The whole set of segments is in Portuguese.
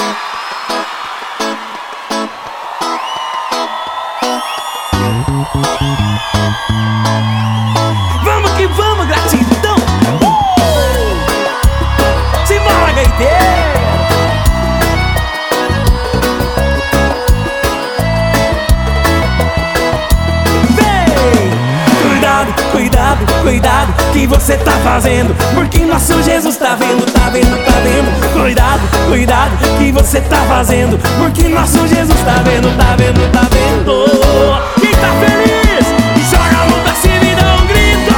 Vamos que vamos, gratidão! Simbora, gaiteiro! Cuidado, cuidado, que você tá fazendo, porque nosso Jesus tá vendo, tá vendo, tá vendo. Cuidado, cuidado, que você tá fazendo, porque nosso Jesus tá vendo, tá vendo, tá vendo. Quem tá feliz, joga a mão pra cima e dá um grito.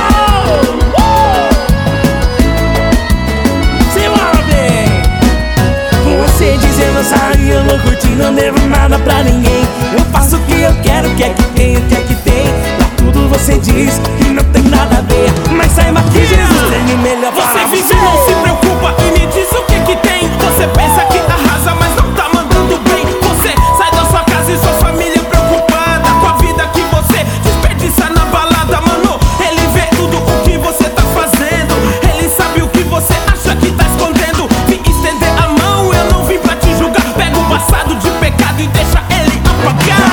Simbora, bem. Você dizendo, sai, eu vou curtir, não devo nada pra ninguém. Eu faço o que eu quero, o que é que tem, o que é que tem. Você diz que não tem nada a ver, mas saiba que Jesus tem melhor para você. Você vive, não se preocupa e me diz o que que tem. Você pensa que arrasa, mas não tá mandando bem. Você sai da sua casa e sua família preocupada com a vida que você desperdiça na balada. Mano, ele vê tudo o que você tá fazendo. Ele sabe o que você acha que tá escondendo. Vim estender a mão, eu não vim pra te julgar. Pega o passado de pecado e deixa ele apagar.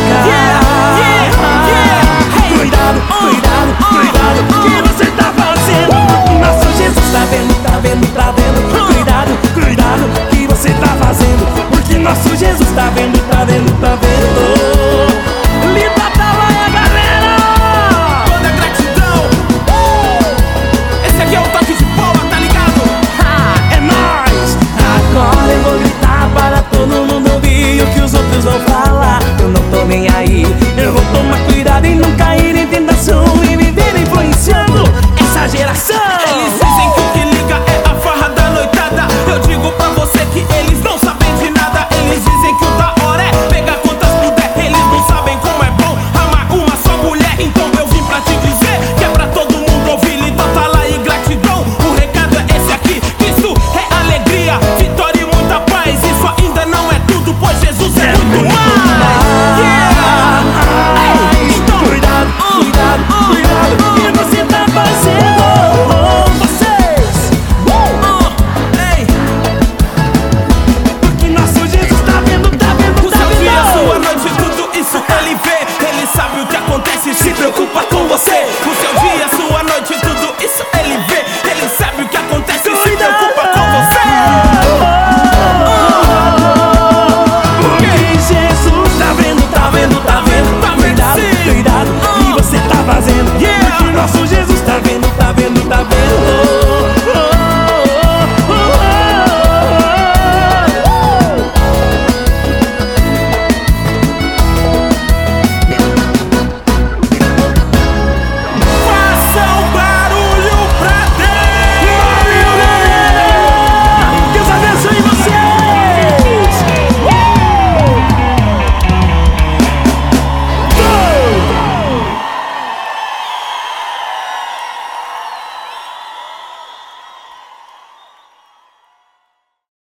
Cuidado, cuidado, cuidado, que você tá fazendo. Nosso Jesus tá vendo, tá vendo, tá vendo. Cuidado, cuidado, que você tá fazendo, porque nosso Jesus tá vendo, tá vendo, tá vendo. Lita Talaia, galera! Toda gratidão. Esse aqui é o toque de bola, tá ligado? É nóis! Agora eu vou gritar para todo mundo ouvir o que os outros vão falar. Eu não tô nem aí, eu vou tomar cuidado e nunca